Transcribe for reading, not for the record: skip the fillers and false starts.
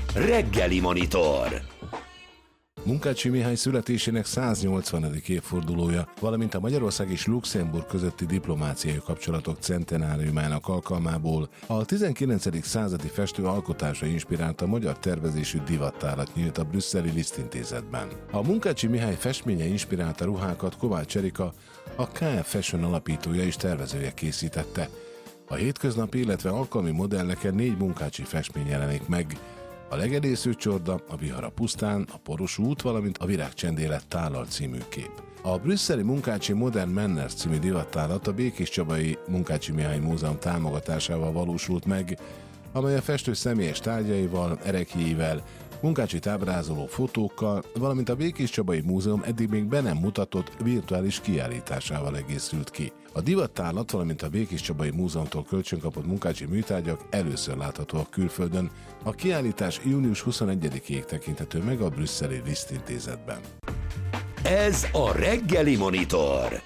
Reggeli Monitor. Munkácsy Mihály születésének 180. évfordulója, valamint a Magyarország és Luxemburg közötti diplomáciai kapcsolatok centenáriumának alkalmából a 19. századi festő alkotása inspirálta magyar tervezésű divattárat nyílt a brüsszeli Liszt Intézetben. A Munkácsy Mihály festménye inspirálta ruhákat Kovács Erika, a KF Fashion alapítója és tervezője készítette. A hétköznapi, illetve alkalmi modelleken 4 Munkácsy festmény jelenik meg: a Legedésző csorda, a Vihar a pusztán, a Poros út, valamint a Virágcsendélet tállal című kép. A brüsszeli Munkácsy Modern Manners című divattárat a Békéscsabai Munkácsy Mihály Múzeum támogatásával valósult meg, amely a festő személyes tárgyaival, ereklyéivel, Munkácsyt ábrázoló fotókkal, valamint a Békéscsabai Múzeum eddig még be nem mutatott virtuális kiállításával egészült ki. A divattárlat, valamint a Békéscsabai Múzeumtól kölcsönkapott Munkácsy műtárgyak először láthatóak külföldön. A kiállítás június 21-ig tekinthető meg a brüsszeli Liszt Intézetben. Ez a Reggeli Monitor.